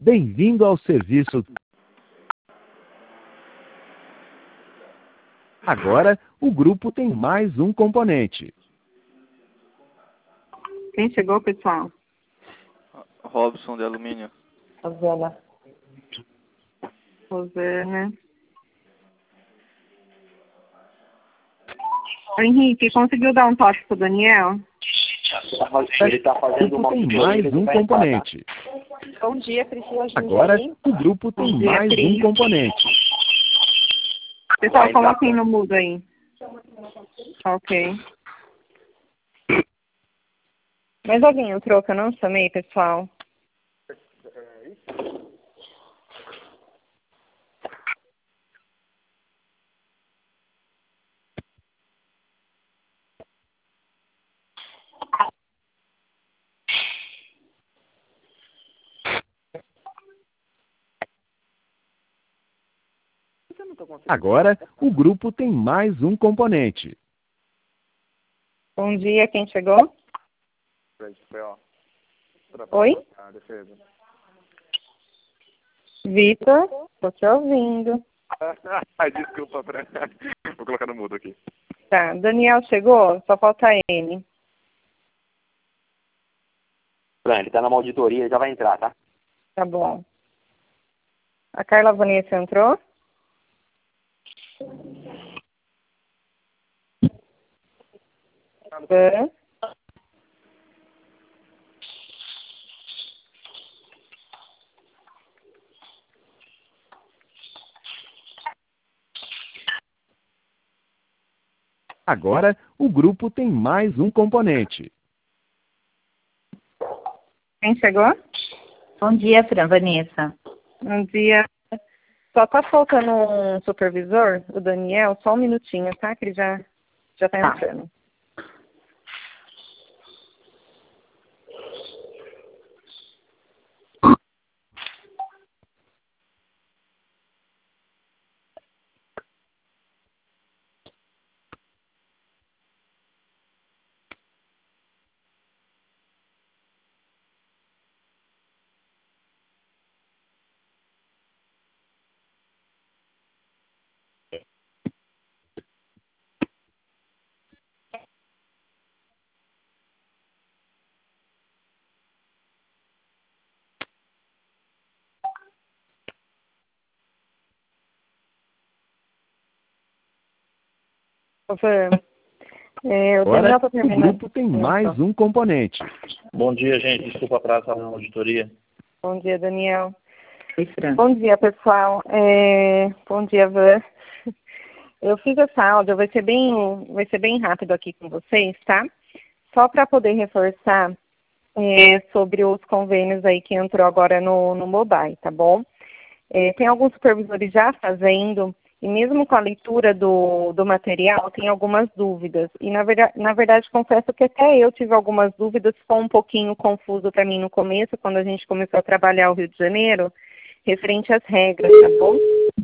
Bem-vindo ao serviço. Agora, o grupo tem mais um componente. Quem chegou, pessoal? Robson de alumínio. Rosana. Rosana. Henrique, conseguiu dar um toque pro Daniel? Ele está fazendo uma tem mais um componente. Bom dia, Priscila. Agora, o grupo tem mais um componente. Pessoal, coloquem no mudo aí. Ok. Mais alguém entrou que eu não chamei, pessoal? Agora, o grupo tem mais um componente. Bom dia, quem chegou? Oi? Vitor, tô te ouvindo. Desculpa, vou colocar no mudo aqui. Tá, Daniel chegou? Só falta ele. Ele tá numa auditoria, ele já vai entrar, tá? Tá bom. A Carla Vanessa entrou? Agora, o grupo tem mais um componente. Quem chegou? Bom dia, Fran Vanessa. Bom dia. Só tá faltando um supervisor, o Daniel, só um minutinho, tá? Que ele já tá entrando. Agora, o grupo tem mais um componente. Bom dia, gente. Desculpa atrasar na auditoria. Bom dia, Daniel. Oi, Fran. Bom dia, pessoal. Bom dia, Van. Eu fiz essa áudio, vai ser bem rápido aqui com vocês, tá? Só para poder reforçar sobre os convênios aí que entrou agora no mobile, tá bom? Tem alguns supervisores já fazendo, e mesmo com a leitura do material, tem algumas dúvidas. E, na verdade, confesso que até eu tive algumas dúvidas, ficou um pouquinho confuso para mim no começo, quando a gente começou a trabalhar o Rio de Janeiro, referente às regras, tá bom?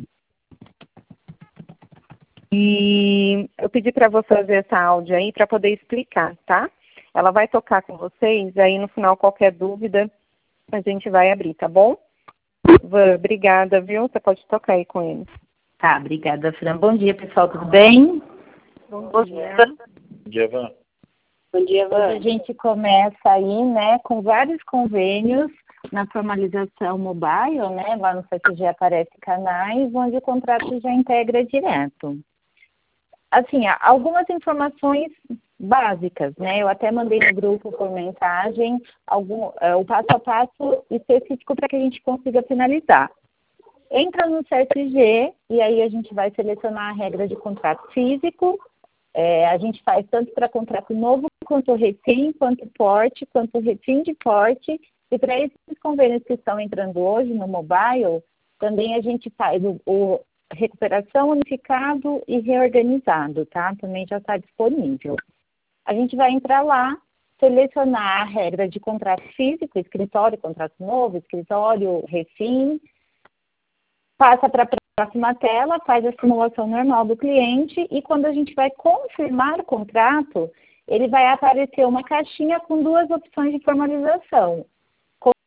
E eu pedi para você fazer essa áudio aí para poder explicar, tá? Ela vai tocar com vocês, aí no final qualquer dúvida a gente vai abrir, tá bom? Van, obrigada, viu? Você pode tocar aí com ele. Tá, obrigada, Fran. Bom dia, pessoal, tudo bem? Bom dia. Bom dia, Van. Bom dia, Van. Hoje a gente começa aí, né, com vários convênios na formalização mobile, né? Lá no CTG aparece canais, onde o contrato já integra direto. Assim, algumas informações básicas, né? Eu até mandei no grupo por mensagem o passo a passo específico para que a gente consiga finalizar. Entra no CSG e aí a gente vai selecionar a regra de contrato físico. A gente faz tanto para contrato novo, quanto refim, quanto porte, quanto refim de porte. E para esses convênios que estão entrando hoje no mobile, também a gente faz o recuperação unificado e reorganizado, tá? Também já está disponível. A gente vai entrar lá, selecionar a regra de contrato físico, escritório, contrato novo, escritório, refim, passa para a próxima tela, faz a simulação normal do cliente e quando a gente vai confirmar o contrato, ele vai aparecer uma caixinha com duas opções de formalização.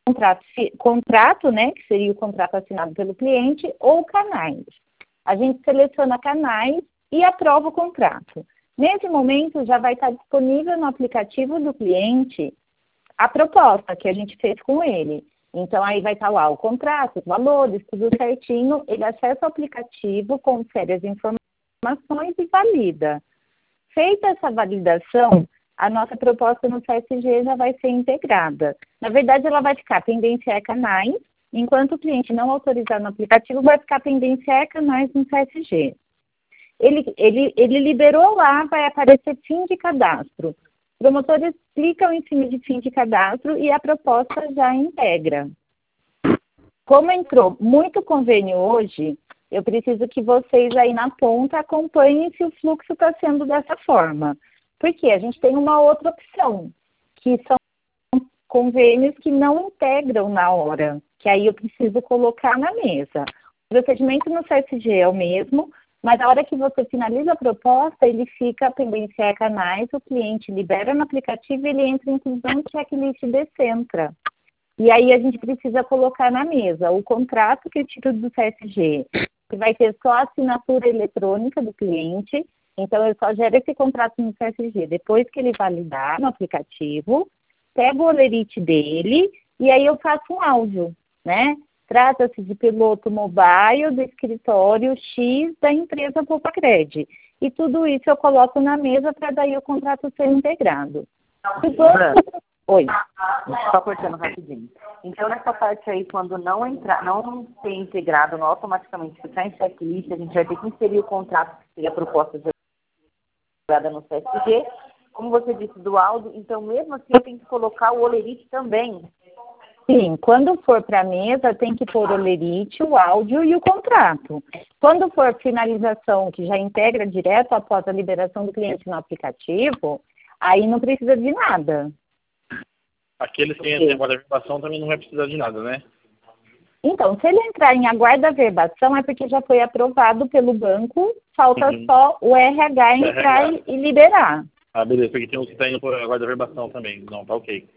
contrato, né, que seria o contrato assinado pelo cliente, ou canais. A gente seleciona canais e aprova o contrato. Nesse momento, já vai estar disponível no aplicativo do cliente a proposta que a gente fez com ele. Então, aí vai estar lá o contrato, os valores, tudo certinho. Ele acessa o aplicativo, confere as informações e valida. Feita essa validação, a nossa proposta no CSG já vai ser integrada. Na verdade, ela vai ficar pendência a canais, enquanto o cliente não autorizar no aplicativo, vai ficar pendência a canais no CSG. Ele liberou lá, vai aparecer fim de cadastro. Promotores clicam em cima de fim de cadastro e a proposta já integra. Como entrou muito convênio hoje, eu preciso que vocês aí na ponta acompanhem se o fluxo está sendo dessa forma. Porque a gente tem uma outra opção, que são convênios que não integram na hora, que aí eu preciso colocar na mesa. O procedimento no CSG é o mesmo, mas a hora que você finaliza a proposta, ele fica pendência a canais, o cliente libera no aplicativo e ele entra em inclusão checklist Decentra. E aí a gente precisa colocar na mesa o contrato, que é o título do CSG, que vai ter só a assinatura eletrônica do cliente. Então, eu só gero esse contrato no CSG depois que ele validar no aplicativo, pego o olerite dele e aí eu faço um áudio, né? Trata-se de piloto mobile do escritório X da empresa Poupa-Cred. E tudo isso eu coloco na mesa para daí o contrato ser integrado. Oi. Só cortando rapidinho. Então, nessa parte aí, quando não ser integrado, não automaticamente ficar em checklist, a gente vai ter que inserir o contrato, que seria a proposta de no CSG, como você disse, do áudio, então mesmo assim eu tenho que colocar o olerite também. Sim, quando for para a mesa, tem que pôr o olerite, o áudio e o contrato. Quando for finalização, que já integra direto após a liberação do cliente no aplicativo, aí não precisa de nada. Aqueles que entram em aguarda-verbação também não vai precisar de nada, né? Então, se ele entrar em aguarda-verbação, é porque já foi aprovado pelo banco, falta só o RH entrar e liberar. Ah, beleza, porque tem uns que estão indo para aguarda-verbação também. Não, tá ok.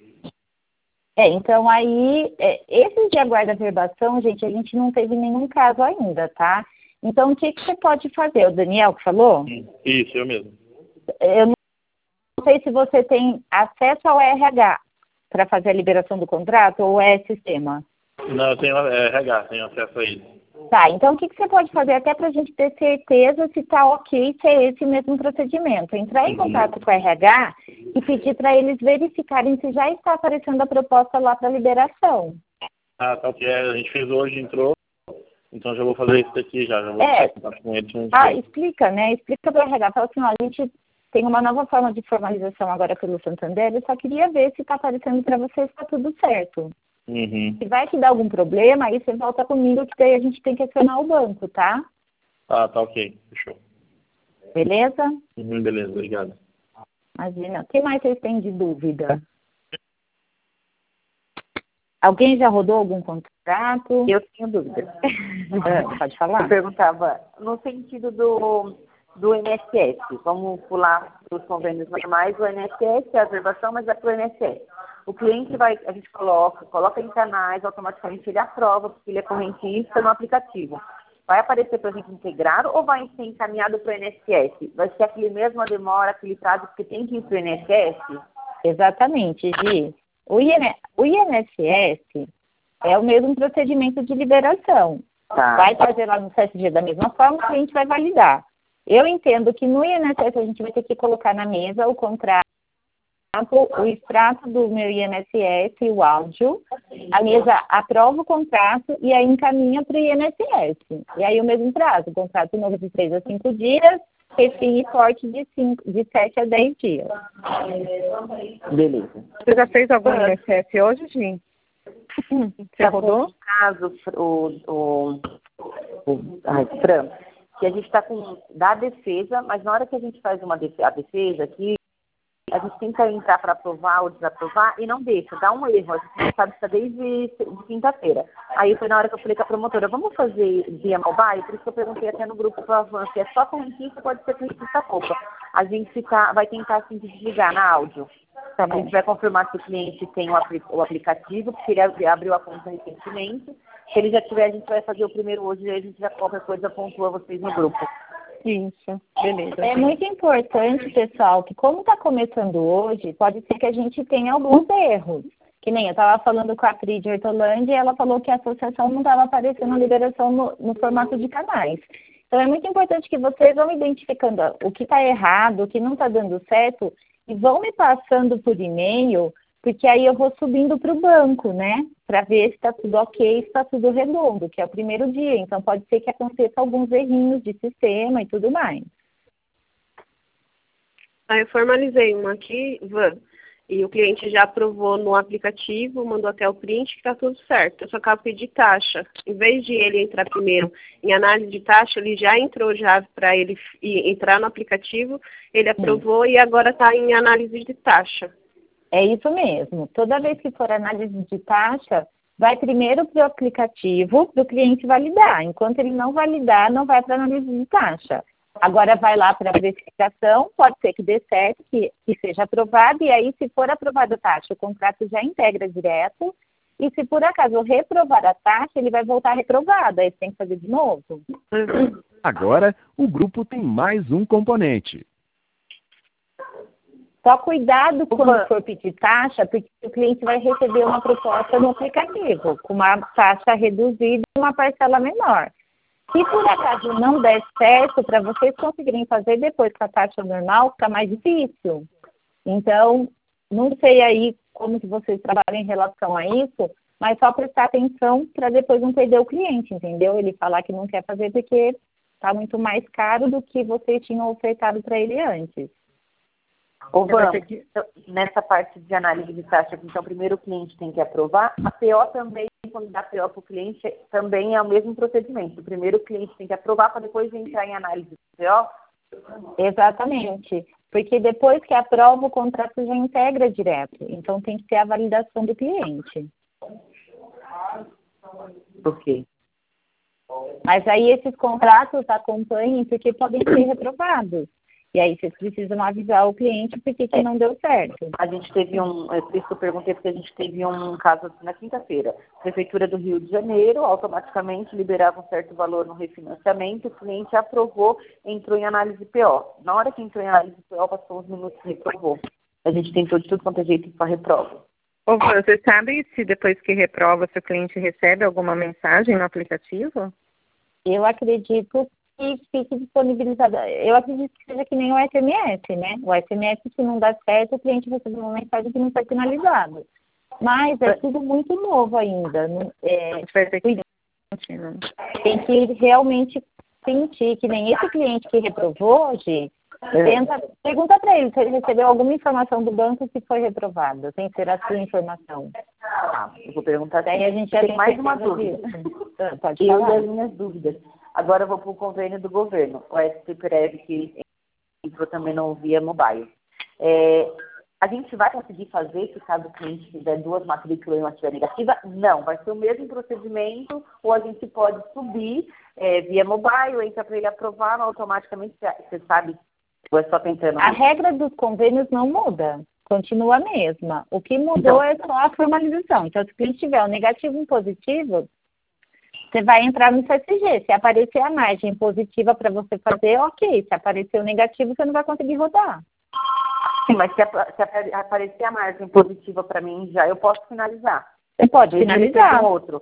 Então aí, esses de aguarda-verbação, gente, a gente não teve nenhum caso ainda, tá? Então, o que você pode fazer? O Daniel que falou? Isso, eu mesmo. Eu não sei se você tem acesso ao RH para fazer a liberação do contrato ou é sistema. Não, eu tenho RH, tenho acesso a ele. Tá, então o que você pode fazer até para a gente ter certeza se está ok, se é esse mesmo procedimento? Entrar em contato com o RH e pedir para eles verificarem se já está aparecendo a proposta lá para liberação. Ah, tá ok. A gente fez hoje, entrou, então já vou fazer isso daqui já vou entrar em contato com eles. Explica, né? Explica para o RH, fala assim, ó, a gente tem uma nova forma de formalização agora pelo Santander, eu só queria ver se está aparecendo para vocês se está tudo certo. Se vai te dar algum problema, aí você volta comigo, que daí a gente tem que acionar o banco, tá? Ah, tá ok. Fechou. Beleza? Beleza, obrigado. Imagina. O que mais vocês têm de dúvida? Alguém já rodou algum contrato? Eu tenho dúvida. Pode falar? Eu perguntava, no sentido do INSS, vamos pular para os convênios normais, o INSS é a reservação, mas é para o INSS. O cliente a gente coloca em canais, automaticamente ele aprova, porque ele é correntista no aplicativo. Vai aparecer para a gente integrar ou vai ser encaminhado para o INSS? Vai ser aquele mesmo demora, aquele prazo que tem que ir para o INSS? Exatamente, Gi. O INSS é o mesmo procedimento de liberação. Tá. Vai fazer lá no CSG da mesma forma, o cliente vai validar. Eu entendo que no INSS a gente vai ter que colocar na mesa o contrato, o extrato do meu INSS e o áudio, a mesa aprova o contrato e aí encaminha para o INSS. E aí o mesmo prazo, contrato novo de 3 a 5 dias, refim e corte de 7 a 10 dias. Beleza. Você já fez algum INSS hoje, Gi? Você rodou? No caso, Fran, que a gente está da defesa, mas na hora que a gente faz a defesa aqui, a gente tenta entrar para aprovar ou desaprovar e não deixa, dá um erro. A gente não sabe se está desde quinta-feira. Aí foi na hora que eu falei com a promotora, vamos fazer via mobile? Por isso que eu perguntei até no grupo para o Avan, se é só correntista, pode ser correntista poupa. A gente vai tentar assim desligar na áudio. Tá A bom. gente vai confirmar se o cliente tem o aplicativo, porque ele abriu a conta recentemente. Se ele já tiver, a gente vai fazer o primeiro hoje e aí a gente já qualquer coisa pontua vocês no grupo. Isso, beleza. É muito importante, pessoal, que como está começando hoje, pode ser que a gente tenha alguns erros. Que nem eu estava falando com a Pri de Hortolândia e ela falou que a associação não estava aparecendo a liberação no formato de canais. Então é muito importante que vocês vão identificando o que está errado, o que não está dando certo e vão me passando por e-mail, porque aí eu vou subindo para o banco, né? Para ver se está tudo ok, se está tudo redondo, que é o primeiro dia. Então pode ser que aconteça alguns errinhos de sistema e tudo mais. Aí eu formalizei uma aqui, Van, e o cliente já aprovou no aplicativo, mandou até o print que está tudo certo. Eu só acabo de pedir taxa. Em vez de ele entrar primeiro em análise de taxa, ele já entrou já para ele entrar no aplicativo, ele aprovou e agora está em análise de taxa. É isso mesmo. Toda vez que for análise de taxa, vai primeiro para o aplicativo para o cliente validar. Enquanto ele não validar, não vai para a análise de taxa. Agora vai lá para a verificação, pode ser que dê certo, que seja aprovado, e aí se for aprovada a taxa, o contrato já integra direto, e se por acaso reprovar a taxa, ele vai voltar reprovado, aí você tem que fazer de novo. Agora, o grupo tem mais um componente. Só cuidado quando for pedir taxa, porque o cliente vai receber uma proposta no aplicativo, com uma taxa reduzida e uma parcela menor. Se por acaso não der certo, para vocês conseguirem fazer depois com a taxa normal, fica mais difícil. Então, não sei aí como que vocês trabalham em relação a isso, mas só prestar atenção para depois não perder o cliente, entendeu? Ele falar que não quer fazer porque está muito mais caro do que vocês tinham ofertado para ele antes. Ô, Van, nessa parte de análise de taxa, então primeiro o cliente tem que aprovar, a PO também, quando dá PO para o cliente, também é o mesmo procedimento. Primeiro o cliente tem que aprovar para depois entrar em análise de PO? Exatamente, porque depois que aprova o contrato já integra direto, então tem que ter a validação do cliente. Por quê? Mas aí esses contratos acompanhem porque podem ser reprovados. E aí vocês precisam avisar o cliente porque que não deu certo. A gente teve eu perguntei porque a gente teve um caso na quinta-feira. Prefeitura do Rio de Janeiro automaticamente liberava um certo valor no refinanciamento, o cliente aprovou, entrou em análise PO. Na hora que entrou em análise PO, passou uns minutos e reprovou. A gente tentou de tudo quanto é jeito para reprova. Ô, você sabe se depois que reprova, se o cliente recebe alguma mensagem no aplicativo? Eu acredito que fique disponibilizada. Eu acredito que seja que nem o SMS, né? O SMS, se não dá certo, o cliente recebe uma mensagem que não foi finalizado. Mas é tudo muito novo ainda. A gente vai ter que tem que realmente sentir que nem esse cliente que reprovou hoje, pergunta para ele se ele recebeu alguma informação do banco que foi reprovado, sem ser a sua informação. Eu vou perguntar. Daí a gente já tem mais uma dúvida. Pode Eu falar. e as minhas dúvidas. Agora eu vou para o convênio do governo, o SP-Prev, que entrou também no Via Mobile. A gente vai conseguir fazer se caso o cliente fizer 2 matrículas e uma estiver negativa? Não, vai ser o mesmo procedimento, ou a gente pode subir via mobile, entra para ele aprovar, automaticamente, você sabe, ou é só tentando... A regra dos convênios não muda, continua a mesma. O que mudou é só a formalização. Então, se o cliente tiver o negativo e um positivo, você vai entrar no CSG. Se aparecer a margem positiva para você fazer, ok. Se aparecer o negativo, você não vai conseguir rodar. Sim, mas se aparecer a margem positiva para mim, já eu posso finalizar. Você pode finalizar. Com outro.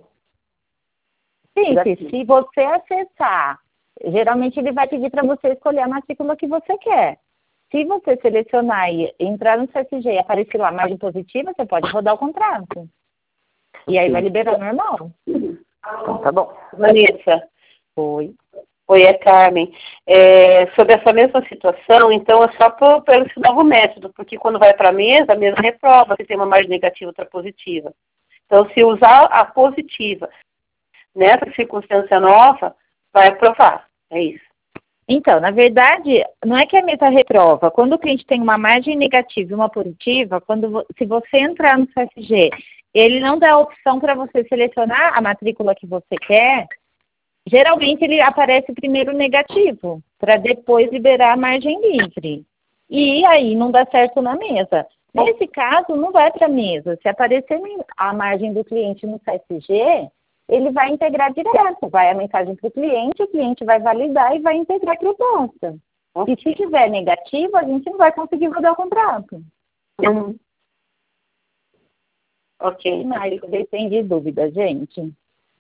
Sim, se você acessar, geralmente ele vai pedir para você escolher a matrícula que você quer. Se você selecionar e entrar no CSG e aparecer lá a margem positiva, você pode rodar o contrato. E aí vai liberar normal. Então, tá bom. Vanessa. Oi. Oi, é Carmen. Sobre essa mesma situação, então é só pelo esse novo método, porque quando vai para a mesa reprova se tem uma margem negativa ou outra positiva. Então, se usar a positiva nessa circunstância nova, vai aprovar. É isso. Então, na verdade, não é que a mesa reprova. Quando o cliente tem uma margem negativa e uma positiva, se você entrar no CSG, ele não dá a opção para você selecionar a matrícula que você quer. Geralmente ele aparece primeiro negativo, para depois liberar a margem livre. E aí não dá certo na mesa. Nesse caso, não vai para a mesa. Se aparecer a margem do cliente no CSG, ele vai integrar direto. Vai a mensagem para o cliente vai validar e vai integrar a proposta. E se tiver negativo, a gente não vai conseguir rodar o contrato. Ok. Mas vocês têm de dúvida, gente?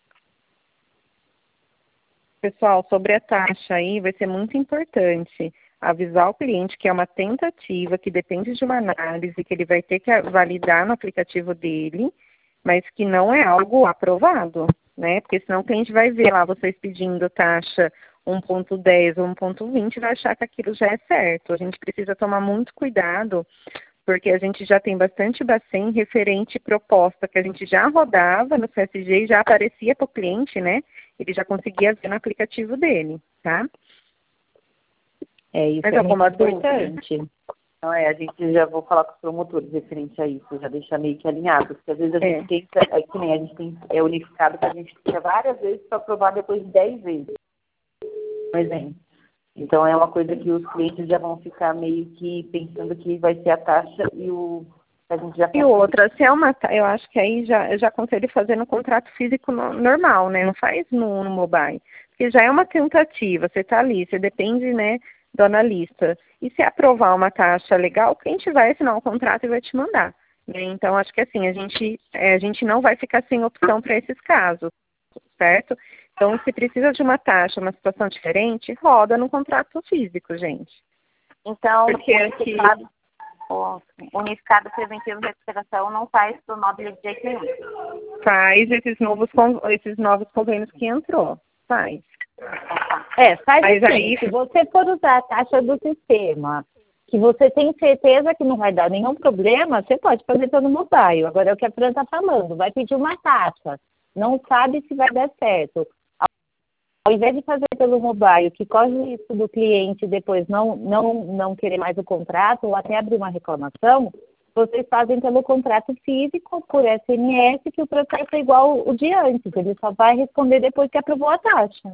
Pessoal, sobre a taxa aí, vai ser muito importante avisar o cliente que é uma tentativa, que depende de uma análise, que ele vai ter que validar no aplicativo dele, mas que não é algo aprovado, né? Porque senão o cliente vai ver lá vocês pedindo taxa 1.10 ou 1.20 e vai achar que aquilo já é certo. A gente precisa tomar muito cuidado, porque a gente já tem bastante Bacen referente proposta que a gente já rodava no CSG e já aparecia para o cliente, né? Ele já conseguia ver no aplicativo dele, tá? Isso mas é alguma muito importante. Então, a gente já vou falar com os promotores referente a isso, já deixar meio que alinhado, porque às vezes a gente tenta, que nem a gente tem, unificado, que a gente tenta várias vezes para aprovar depois de 10 vezes, por exemplo. Então, é uma coisa que os clientes já vão ficar meio que pensando que vai ser a taxa e a gente já... E outra, se é uma... Eu acho que aí eu já aconselho fazer no contrato físico normal, né? Não faz no mobile. Porque já é uma tentativa, você está ali, você depende, né, do analista. E se aprovar uma taxa legal, o cliente vai assinar um contrato e vai te mandar. Né? Então, acho que assim, a gente não vai ficar sem opção para esses casos, certo? Então, se precisa de uma taxa, uma situação diferente, roda no contrato físico, gente. Então, porque o unificado preventivo de recuperação não faz pro módulo de jeito nenhum. Faz esses novos convênios que entrou. Faz. Faz mas assim, aí... se você for usar a taxa do sistema, que você tem certeza que não vai dar nenhum problema, você pode fazer pelo mobile. Agora é o que a Fran está falando, vai pedir uma taxa, não sabe se vai dar certo. Ao invés de fazer pelo mobile, que corre o risco do cliente depois não querer mais o contrato ou até abrir uma reclamação, vocês fazem pelo contrato físico, por SMS, que o processo é igual o de antes. Ele só vai responder depois que aprovou a taxa.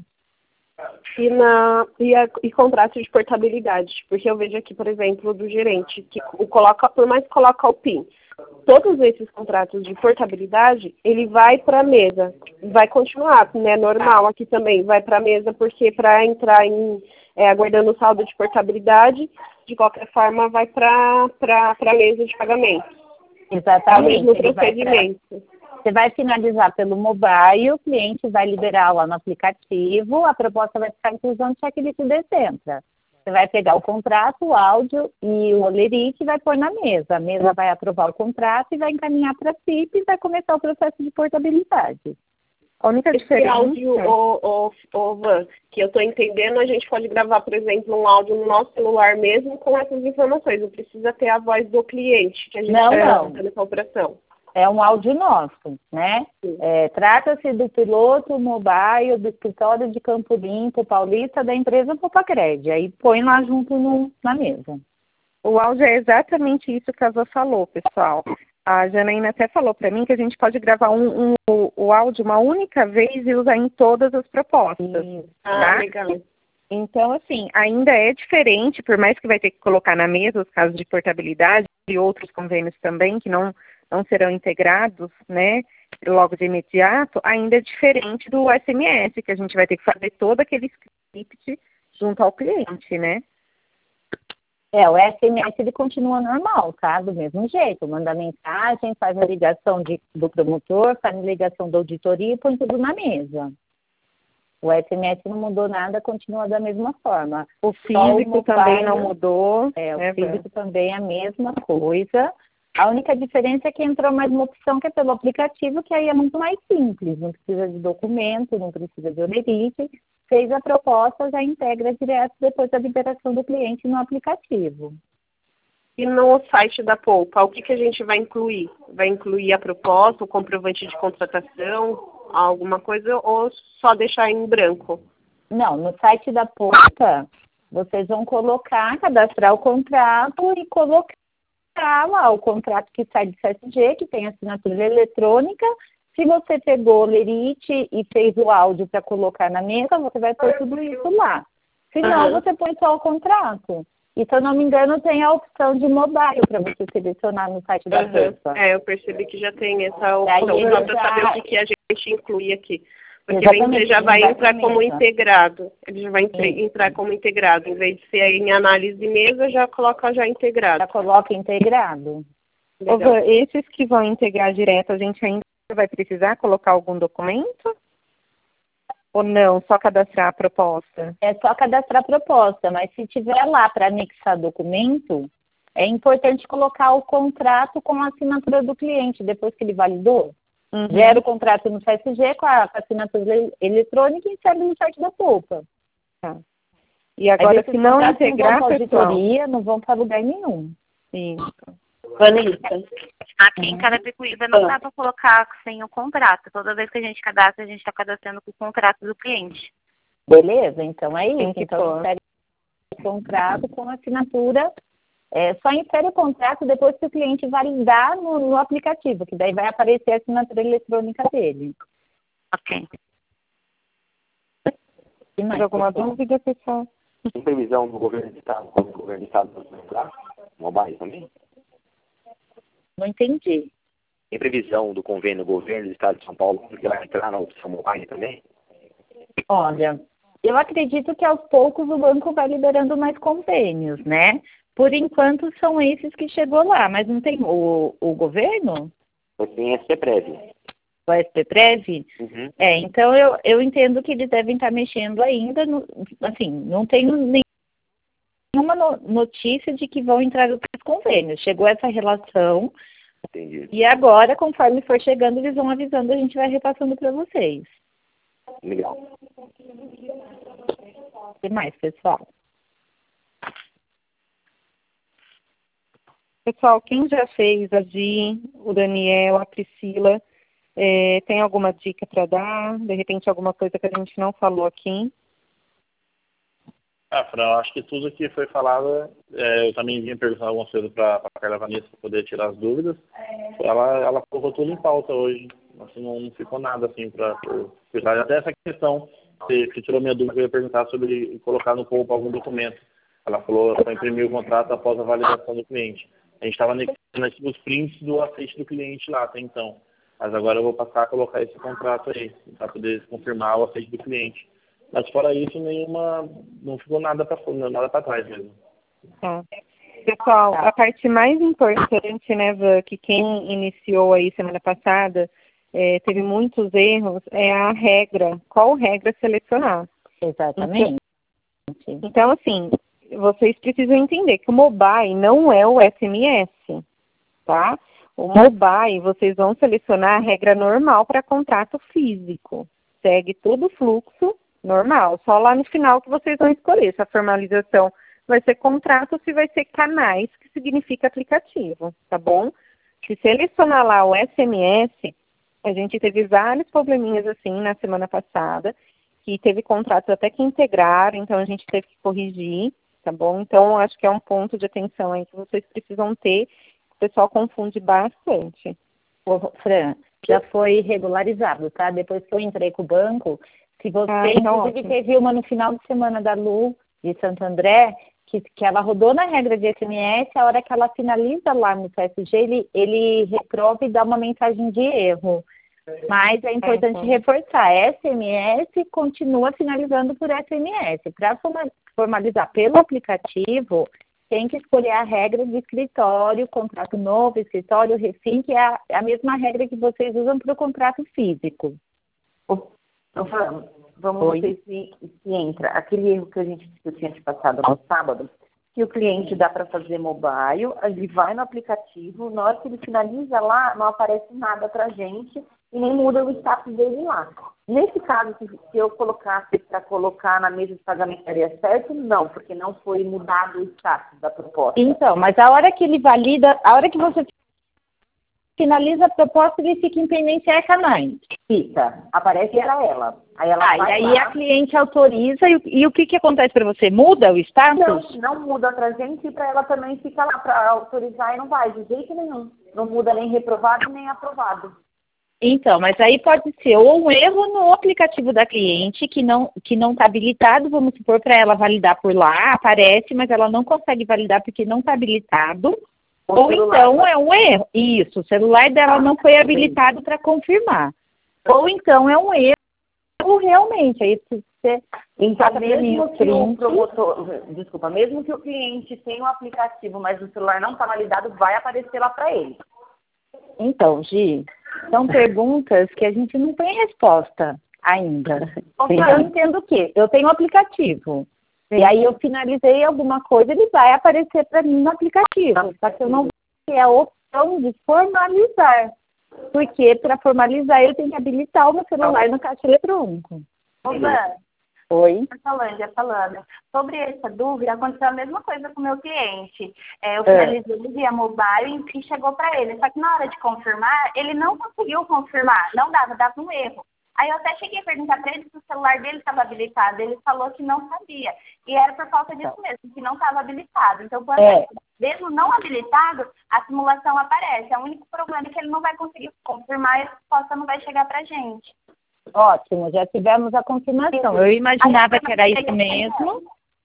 E contrato de portabilidade, porque eu vejo aqui, por exemplo, do gerente, que por mais que coloca o PIN, todos esses contratos de portabilidade, ele vai para a mesa, vai continuar, né, normal aqui também, vai para a mesa, porque para entrar aguardando o saldo de portabilidade, de qualquer forma vai para a mesa de pagamento. Exatamente. No procedimento. Você vai finalizar pelo mobile, o cliente vai liberar lá no aplicativo, a proposta vai ficar inclusão de checklist Decentra. Você vai pegar o contrato, o áudio e o olerite e vai pôr na mesa. A mesa vai aprovar o contrato e vai encaminhar para a CIP e vai começar o processo de portabilidade. A única diferença... áudio, Van, que eu estou entendendo, a gente pode gravar, por exemplo, um áudio no nosso celular mesmo com essas informações. Não precisa ter a voz do cliente que a gente está fazendo essa operação. É um áudio nosso, né? Trata-se do piloto mobile do escritório de Campo Limpo, Paulista, da empresa Popacred. Aí põe lá junto na mesa. O áudio é exatamente isso que a Vã falou, pessoal. A Janaína até falou para mim que a gente pode gravar o áudio uma única vez e usar em todas as propostas. Tá? Legal. Então, assim, ainda é diferente, por mais que vai ter que colocar na mesa os casos de portabilidade e outros convênios também, que não serão integrados, né, logo de imediato, ainda é diferente do SMS, que a gente vai ter que fazer todo aquele script junto ao cliente, né? O SMS ele continua normal, tá? Do mesmo jeito, manda mensagem, faz a ligação do promotor, faz a ligação da auditoria e põe tudo na mesa. O SMS não mudou nada, continua da mesma forma. O físico também não mudou. O físico também é a mesma coisa. A única diferença é que entrou mais uma opção que é pelo aplicativo, que aí é muito mais simples. Não precisa de documento, não precisa de olerite. Fez a proposta, já integra direto depois da liberação do cliente no aplicativo. E no site da Poupa, o que a gente vai incluir? Vai incluir a proposta, o comprovante de contratação, alguma coisa, ou só deixar em branco? Não, no site da Poupa, vocês vão cadastrar o contrato e colocar lá o contrato que sai de CSG, que tem assinatura eletrônica. Se você pegou o lerite e fez o áudio para colocar na mesa, você vai pôr tudo isso lá. Se não, você põe só o contrato. E, se eu não me engano, tem a opção de mobile para você selecionar no site da PUPA. Eu percebi que já tem essa opção, só para saber o que a gente inclui aqui. Porque ele já vai entrar como integrado. Ele já vai entrar como integrado. Em vez de ser em análise de mesa, já coloca já integrado. Já coloca integrado. Esses que vão integrar direto, a gente ainda vai precisar colocar algum documento? Ou não? Só cadastrar a proposta? É só cadastrar a proposta, mas se tiver lá para anexar documento, é importante colocar o contrato com a assinatura do cliente, depois que ele validou. Gera o contrato no CSG com a assinatura eletrônica e insere no site da PUPA. Tá. E agora, se não integrar, não vão para auditoria, não vão para lugar nenhum. Isso. Vanessa. Aqui em Carapicuíba não dá para colocar sem o contrato. Toda vez que a gente cadastra, a gente está cadastrando com o contrato do cliente. Beleza, então é isso. Então, insere o contrato com a assinatura. Só insere o contrato depois que o cliente validar no aplicativo, que daí vai aparecer a assinatura eletrônica dele. Ok. Mais alguma dúvida, pessoal? Tem previsão do governo do Estado, como o governo do Estado vai entrar? Mobile também? Não entendi. Tem previsão do convênio do governo do Estado de São Paulo que vai entrar na opção mobile também? Olha, eu acredito que aos poucos o banco vai liberando mais convênios, né? Por enquanto são esses que chegou lá, mas não tem o governo? Tem SPPrev. O SPPrev? Então eu entendo que eles devem estar mexendo ainda, assim, não tenho nenhuma notícia de que vão entrar outros convênios. Chegou essa relação. Entendi. E agora, conforme for chegando, eles vão avisando, a gente vai repassando para vocês. Legal. O que mais, pessoal? Pessoal, quem já fez a Gi, o Daniel, a Priscila, tem alguma dica para dar? De repente, alguma coisa que a gente não falou aqui? Fran, acho que tudo que foi falado, eu também vinha perguntando algumas coisas para a Carla Vanessa para poder tirar as dúvidas. Ela colocou tudo em pauta hoje. Assim, não ficou nada assim para cuidar. Até essa questão, que tirou minha dúvida, eu ia perguntar sobre colocar no PUPA algum documento. Ela falou para imprimir o contrato após a validação do cliente. A gente estava anexando os prints do aceite do cliente lá até então. Mas agora eu vou passar a colocar esse contrato aí, para poder confirmar o aceite do cliente. Mas fora isso, não ficou nada para trás mesmo. Pessoal, a parte mais importante, né, Van, que quem iniciou aí semana passada teve muitos erros, é a regra. Qual regra selecionar? Exatamente. Então, assim, vocês precisam entender que o mobile não é o SMS, tá? O mobile, vocês vão selecionar a regra normal para contrato físico. Segue todo o fluxo normal. Só lá no final que vocês vão escolher se a formalização vai ser contrato ou se vai ser canais, que significa aplicativo, tá bom? Se selecionar lá o SMS, a gente teve vários probleminhas assim na semana passada, que teve contratos até que integraram, então a gente teve que corrigir, tá bom? Então, acho que é um ponto de atenção aí que vocês precisam ter. O pessoal confunde bastante. Fran, já foi regularizado, tá? Depois que eu entrei com o banco, se você, inclusive, teve uma no final de semana da Lu, de Santo André, que ela rodou na regra de SMS, a hora que ela finaliza lá no CSG, ele reprova e dá uma mensagem de erro. Mas é importante reforçar, SMS continua finalizando por SMS. Para formalizar pelo aplicativo, tem que escolher a regra de escritório, contrato novo, escritório, refim, que é a mesma regra que vocês usam para o contrato físico. Vamos ver se entra. Aquele erro que eu tinha te passado no sábado, que o cliente dá para fazer mobile, ele vai no aplicativo, na hora que ele finaliza lá, não aparece nada para a gente e nem muda o status dele lá. Nesse caso, se eu colocasse para colocar na mesa de pagamento daria certo, não, porque não foi mudado o status da proposta. Então, mas a hora que ele valida, a hora que você finaliza a proposta, ele fica em pendência canais. Fica, aparece para ela. Aí ela e aí a cliente autoriza e o que acontece para você? Muda o status? Não muda para a gente e para ela também fica lá para autorizar e não vai de jeito nenhum. Não muda nem reprovado nem aprovado. Então, mas aí pode ser ou um erro no aplicativo da cliente que não está habilitado, vamos supor, para ela validar por lá, aparece, mas ela não consegue validar porque não está habilitado, ou então é um erro. Isso, o celular dela não foi habilitado para confirmar. Ou então é um erro realmente, aí você então, mesmo que o promotor, desculpa, mesmo que o cliente tenha um aplicativo, mas o celular não está validado, vai aparecer lá para ele. Então, Gi, são perguntas que a gente não tem resposta ainda. Porque eu entendo o quê? Eu tenho um aplicativo. E aí eu finalizei alguma coisa, ele vai aparecer para mim no aplicativo. Só que eu não vou ter a opção de formalizar. Porque para formalizar eu tenho que habilitar o meu celular no caixa eletrônico. Oi. Falando. Sobre essa dúvida, aconteceu a mesma coisa com o meu cliente. Eu finalizei via mobile e chegou para ele. Só que na hora de confirmar, ele não conseguiu confirmar. Não dava um erro. Aí eu até cheguei a perguntar para ele se o celular dele estava habilitado. Ele falou que não sabia. E era por falta disso mesmo, que não estava habilitado. Então, mesmo não habilitado, a simulação aparece. O único problema é que ele não vai conseguir confirmar e a resposta não vai chegar para a gente. Ótimo, já tivemos a confirmação. Eu imaginava que era isso mesmo.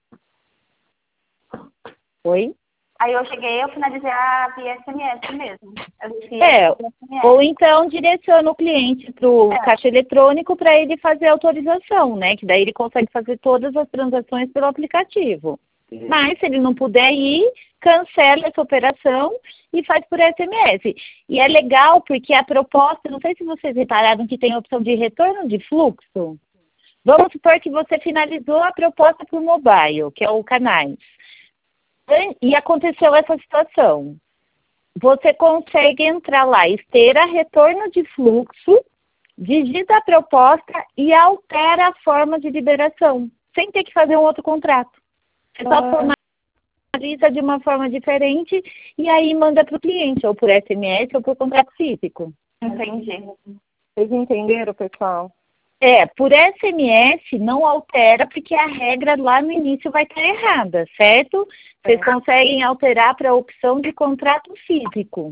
Oi? Aí eu finalizei via SMS mesmo. Ou então direciona o cliente para o caixa eletrônico para ele fazer a autorização, né? Que daí ele consegue fazer todas as transações pelo aplicativo. Mas se ele não puder ir, cancela essa operação e faz por SMS. E é legal porque a proposta, não sei se vocês repararam que tem a opção de retorno de fluxo. Vamos supor que você finalizou a proposta por mobile, que é o Canais. E aconteceu essa situação. Você consegue entrar lá, esteira retorno de fluxo, digita a proposta e altera a forma de liberação, sem ter que fazer um outro contrato. Você só formaliza de uma forma diferente e aí manda para o cliente, ou por SMS ou por contrato físico. Entendi. Vocês entenderam, pessoal? Por SMS não altera, porque a regra lá no início vai estar errada, certo? Vocês conseguem alterar para a opção de contrato físico.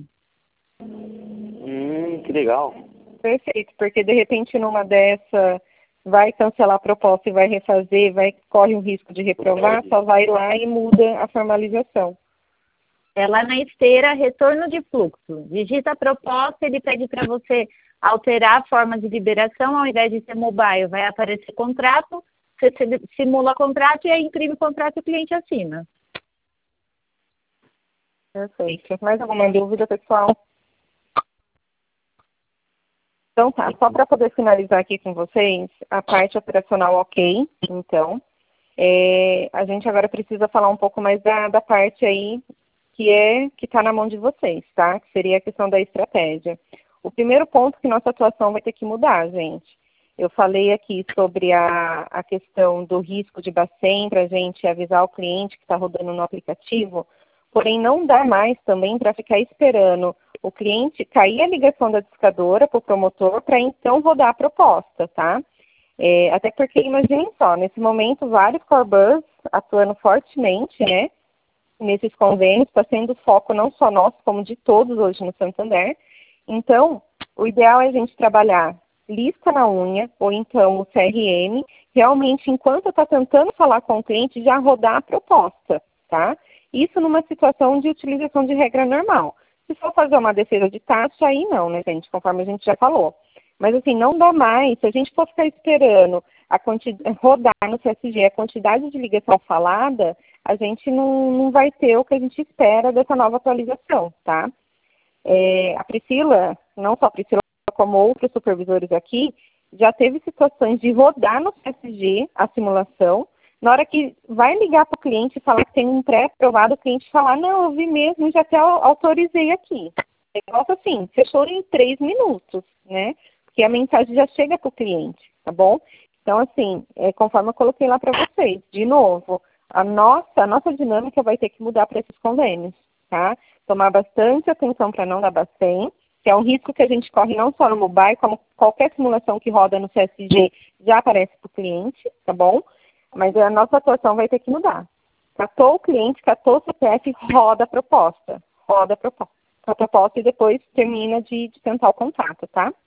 Que legal. Perfeito, porque de repente numa dessa vai cancelar a proposta e vai refazer, corre o risco de reprovar, só vai lá e muda a formalização. É lá na esteira, retorno de fluxo. Digita a proposta, ele pede para você alterar a forma de liberação, ao invés de ser mobile, vai aparecer contrato, você simula contrato e aí imprime o contrato e o cliente assina. Perfeito. Mais alguma dúvida, pessoal? Então tá, só para poder finalizar aqui com vocês, a parte operacional ok, então, a gente agora precisa falar um pouco mais da parte aí que está na mão de vocês, tá? Que seria a questão da estratégia. O primeiro ponto que nossa atuação vai ter que mudar, gente. Eu falei aqui sobre a questão do risco de Bacen para a gente avisar o cliente que está rodando no aplicativo, porém não dá mais também para ficar esperando o cliente cair a ligação da discadora para o promotor para então rodar a proposta, tá? Até porque, imaginem só, nesse momento vários Corbus atuando fortemente, né? Nesses convênios, está sendo foco não só nosso, como de todos hoje no Santander. Então, o ideal é a gente trabalhar lista na unha, ou então o CRM, realmente, enquanto está tentando falar com o cliente, já rodar a proposta, tá? Isso numa situação de utilização de regra normal. Se for fazer uma defesa de taxa, aí não, né, gente? Conforme a gente já falou. Mas, assim, não dá mais. Se a gente for ficar esperando rodar no CSG a quantidade de ligação falada, a gente não vai ter o que a gente espera dessa nova atualização, tá? A Priscila, não só a Priscila, como outros supervisores aqui, já teve situações de rodar no CSG a simulação, na hora que vai ligar para o cliente e falar que tem um pré-aprovado, o cliente falar, não, eu vi mesmo, já até autorizei aqui. Negócio assim, fechou em 3 minutos, né? Porque a mensagem já chega para o cliente, tá bom? Então, assim, conforme eu coloquei lá para vocês, de novo, a nossa dinâmica vai ter que mudar para esses convênios, tá? Tomar bastante atenção para não dar Bacen, que é um risco que a gente corre não só no mobile, como qualquer simulação que roda no CSG já aparece para o cliente, tá bom? Mas a nossa atuação vai ter que mudar. Catou o cliente, catou o CPF, roda a proposta e depois termina de tentar o contrato, tá?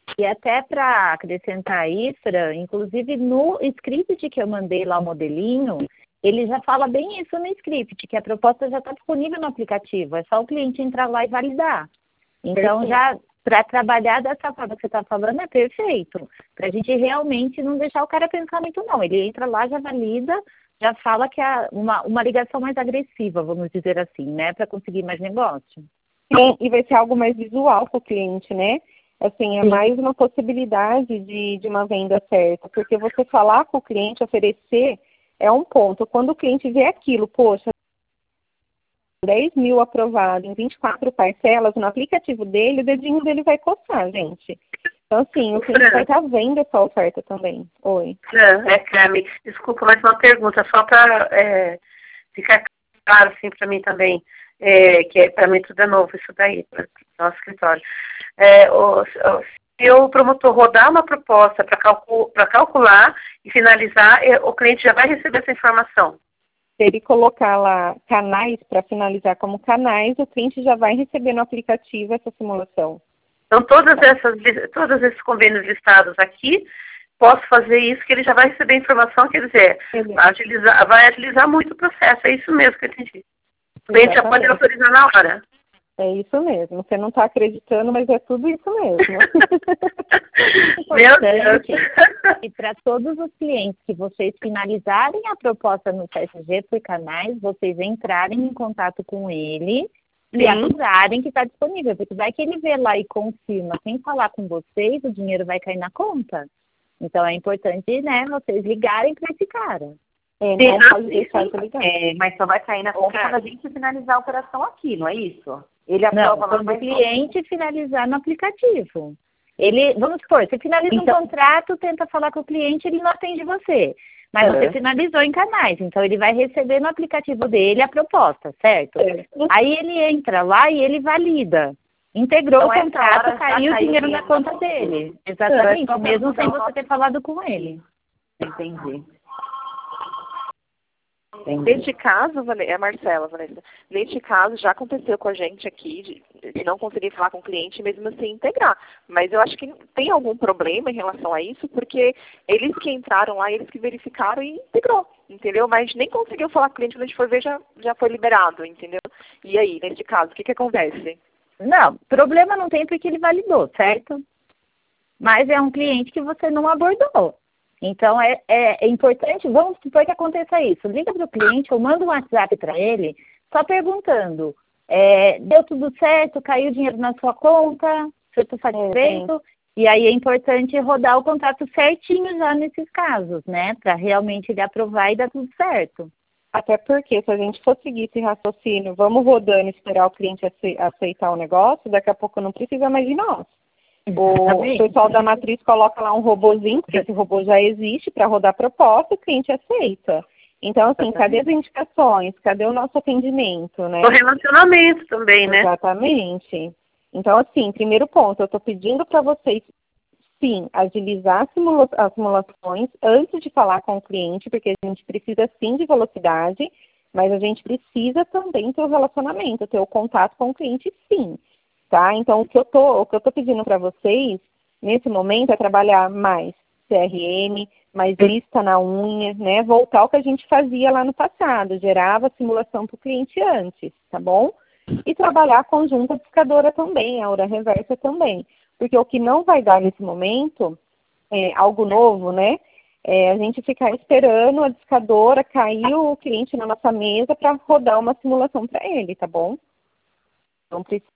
E até para acrescentar isso, Fran, inclusive no script que eu mandei lá, o modelinho, ele já fala bem isso no script, que a proposta já está disponível no aplicativo, é só o cliente entrar lá e validar. Então, já para trabalhar dessa forma que você está falando, é perfeito. Para a gente realmente não deixar o cara pensar muito, não. Ele entra lá, já valida, já fala que é uma ligação mais agressiva, vamos dizer assim, né? Para conseguir mais negócio. Sim, e vai ser algo mais visual para o cliente, né? Assim, é mais uma possibilidade de uma venda certa, porque você falar com o cliente, oferecer, é um ponto. Quando o cliente vê aquilo, poxa, 10 mil aprovado em 24 parcelas, no aplicativo dele, o dedinho dele vai coçar, gente. Então, assim, o cliente vai estar vendo essa oferta também. Oi. Cami, desculpa, mais uma pergunta, só para ficar claro, assim, para mim também, que para mim tudo é novo, isso daí, para o nosso escritório. Se o promotor rodar uma proposta para calcular e finalizar, o cliente já vai receber essa informação. Se ele colocar lá canais para finalizar como canais, o cliente já vai receber no aplicativo essa simulação. Então, todos esses convênios listados aqui, posso fazer isso, que ele já vai receber informação, quer dizer, vai agilizar muito o processo, é isso mesmo que eu entendi. O cliente já pode autorizar na hora. É isso mesmo, você não está acreditando, mas é tudo isso mesmo. Meu Deus! E para todos os clientes que vocês finalizarem a proposta no CSG por canais, vocês entrarem em contato com ele e avisarem que está disponível, porque vai que ele vê lá e confirma, sem falar com vocês, o dinheiro vai cair na conta. Então é importante, né, vocês ligarem para esse cara. Não pode deixar de ligar. Mas só vai cair na conta quando a gente finalizar a operação aqui, não é isso? Ele aprova quando o cliente finalizar no aplicativo. Ele, vamos supor, você finaliza um contrato, tenta falar com o cliente, ele não atende você. Mas você finalizou em canais, então ele vai receber no aplicativo dele a proposta, certo? Aí ele entra lá e ele valida. Integrou o contrato, caiu o dinheiro na conta dele. Exatamente, mesmo sem você ter falado com ele. Entendi. Neste caso, é Marcela, Vanessa, neste caso já aconteceu com a gente aqui de não conseguir falar com o cliente mesmo assim integrar. Mas eu acho que tem algum problema em relação a isso, porque eles que entraram lá, eles que verificaram e integrou, entendeu? Mas nem conseguiu falar com o cliente, quando a gente foi ver, já foi liberado, entendeu? E aí, neste caso, o que acontece? Não, problema não tem porque ele validou, certo? Mas é um cliente que você não abordou. Então, é importante, vamos supor que aconteça isso. Liga para o cliente ou manda um WhatsApp para ele, só perguntando, deu tudo certo, caiu o dinheiro na sua conta, você está satisfeito? E aí é importante rodar o contrato certinho já nesses casos, né? Para realmente ele aprovar e dar tudo certo. Até porque se a gente for seguir esse raciocínio, vamos rodando e esperar o cliente aceitar o negócio, daqui a pouco não precisa mais de nós. O pessoal da matriz coloca lá um robozinho, porque esse robô já existe para rodar a proposta, o cliente aceita. Então, assim, cadê as indicações? Cadê o nosso atendimento, né? O relacionamento também, né? Exatamente. Então, assim, primeiro ponto, eu estou pedindo para vocês, sim, agilizar as simulações antes de falar com o cliente, porque a gente precisa, sim, de velocidade, mas a gente precisa também ter o relacionamento, ter o contato com o cliente, sim. Tá? Então, o que eu tô pedindo para vocês, nesse momento, é trabalhar mais CRM, mais lista na unha, né? Voltar ao que a gente fazia lá no passado, gerava simulação para o cliente antes, tá bom? E trabalhar a conjunta discadora também, a hora reversa também. Porque o que não vai dar nesse momento, algo novo, né? A gente ficar esperando a discadora cair o cliente na nossa mesa para rodar uma simulação para ele, tá bom? Então, precisa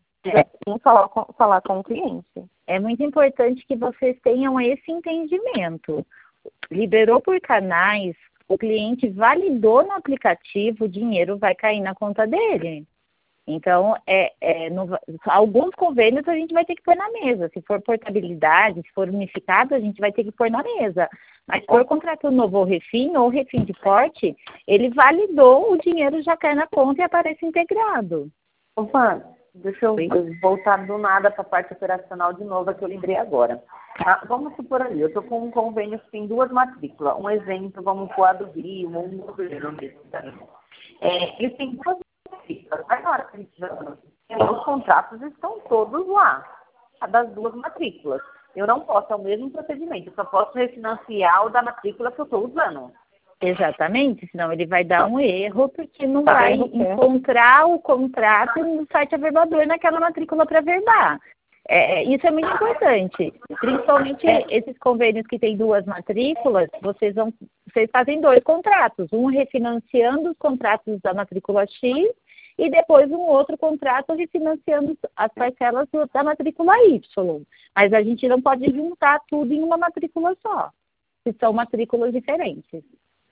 falar com o cliente. É muito importante que vocês tenham esse entendimento. Liberou por canais, o cliente validou no aplicativo, o dinheiro vai cair na conta dele. Então, alguns convênios a gente vai ter que pôr na mesa. Se for portabilidade, se for unificado, a gente vai ter que pôr na mesa. Mas se for contrato novo ou refim de porte, ele validou, o dinheiro já cai na conta e aparece integrado. Opa, deixa eu voltar do nada para a parte operacional de novo, que eu lembrei agora. Vamos supor ali, eu estou com um convênio que tem 2 matrículas. Um exemplo, vamos pôr a do Rio, um do Rio. Eles têm 2 matrículas, mas na hora que a gente os contratos estão todos lá, a das 2 matrículas. eu não posso, é o mesmo procedimento, eu só posso refinanciar o da matrícula que eu estou usando. Exatamente, senão ele vai dar um erro, porque não vai encontrar o contrato no site averbador naquela matrícula para averbar. Isso é muito importante. Principalmente esses convênios que têm 2 matrículas, vocês fazem 2 contratos, um refinanciando os contratos da matrícula X e depois um outro contrato refinanciando as parcelas da matrícula Y. Mas a gente não pode juntar tudo em uma matrícula só, que são matrículas diferentes.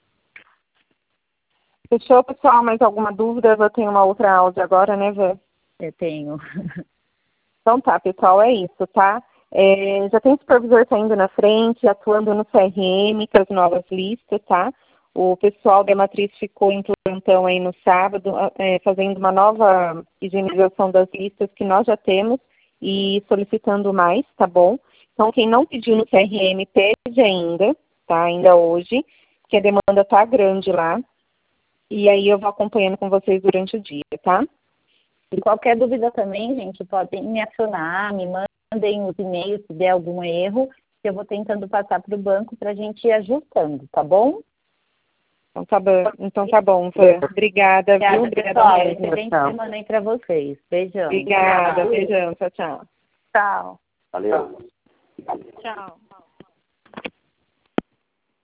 Fechou, pessoal? Mais alguma dúvida? Eu tenho uma outra áudio agora, né, Vê? Eu tenho. Então tá, pessoal, é isso, tá? Já tem supervisor saindo na frente, atuando no CRM, com as novas listas, tá? O pessoal da matriz ficou em plantão aí no sábado, fazendo uma nova higienização das listas que nós já temos e solicitando mais, tá bom? Então, quem não pediu no CRM, pede ainda, tá? Ainda hoje, porque a demanda tá grande lá. E aí eu vou acompanhando com vocês durante o dia, tá? E qualquer dúvida também, gente, podem me acionar, me mandem os e-mails se der algum erro, que eu vou tentando passar para o banco para a gente ir ajustando, tá bom? Então tá bom, Vã. Obrigada, viu? Obrigada mesmo. Excelente semana aí para vocês. Beijão. Obrigada, beijão. Tchau, tchau. Tchau. Valeu. Tchau.